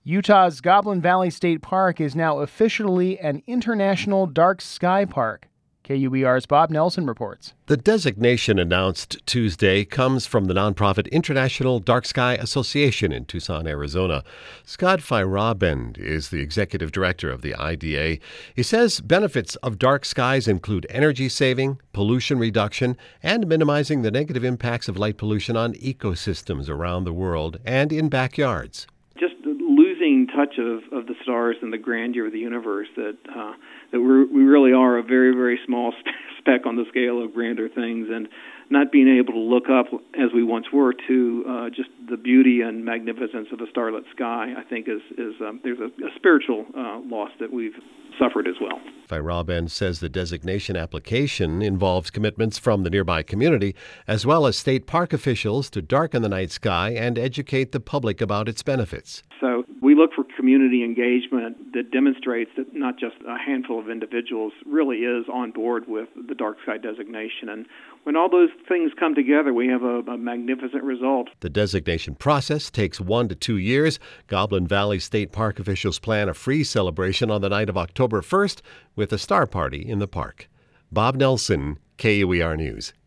Utah's Goblin Valley State Park is now officially an international dark sky park. KUER's Bob Nelson reports. The designation announced Tuesday comes from the nonprofit International Dark Sky Association in Tucson, Arizona. Scott Feierabend is the executive director of the IDA. He says benefits of dark skies include energy saving, pollution reduction, and minimizing the negative impacts of light pollution on ecosystems around the world and in backyards. Just losing touch of the stars and the grandeur of the universe, that we really are a very, very small speck on the scale of grander things, and not being able to look up as we once were to just the beauty and magnificence of the starlit sky, I think is there's a spiritual loss that we've suffered as well. Feierabend says the designation application involves commitments from the nearby community as well as state park officials to darken the night sky and educate the public about its benefits. So we look for community engagement that demonstrates that not just a handful of individuals really is on board with the dark sky designation. And when all those things come together, we have a magnificent result. The designation process takes 1 to 2 years. Goblin Valley State Park officials plan a free celebration on the night of October 1st with a star party in the park. Bob Nelson, KUER News.